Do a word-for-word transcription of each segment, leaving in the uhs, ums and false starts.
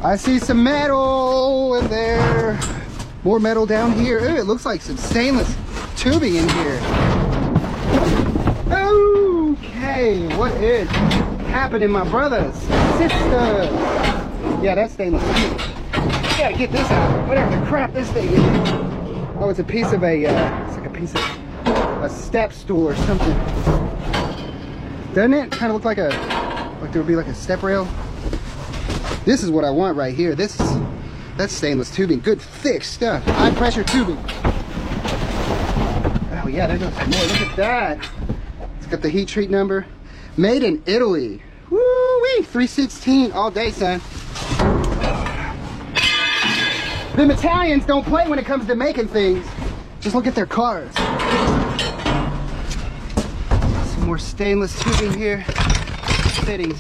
I see some metal in there. More metal down here. Ooh, it looks like some stainless tubing in here. Okay, what is happening, my brothers, sisters? Yeah, that's stainless tubing. Gotta get this out. Whatever the crap this thing is. Oh, it's a piece of a, uh, it's like a piece of a step stool or something. Doesn't it kind of look like a, like there would be like a step rail? This is what I want right here. This is, that's stainless tubing. Good thick stuff. High pressure tubing. Oh yeah, there goes some more. Look at that. It's got the heat treat number. Made in Italy. Woo-wee! three sixteen all day, son. Them Italians don't play when it comes to making things. Just look at their cars. Some more stainless tubing here. Fittings.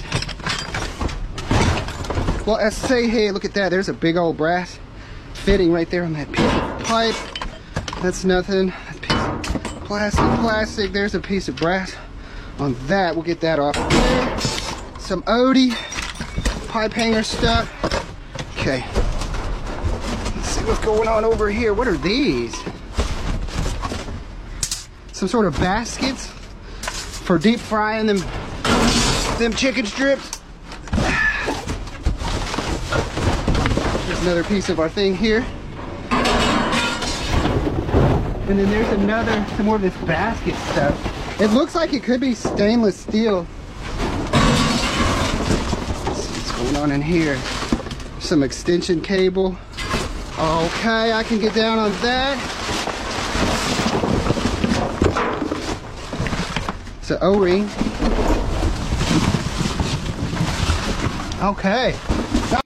Well, I say, hey, look at that. There's a big old brass fitting right there on that piece of pipe. That's nothing. That piece of plastic, plastic. There's a piece of brass on that. We'll get that off there. Some Odie pipe hanger stuff. Okay. Let's see what's going on over here. What are these? Some sort of baskets for deep frying them, them chicken strips. Another piece of our thing here, and then there's another, some more of this basket stuff. It looks like it could be stainless steel. Let's see what's going on in here. Some extension cable. Okay, I can get down on that. It's an O-ring. Okay.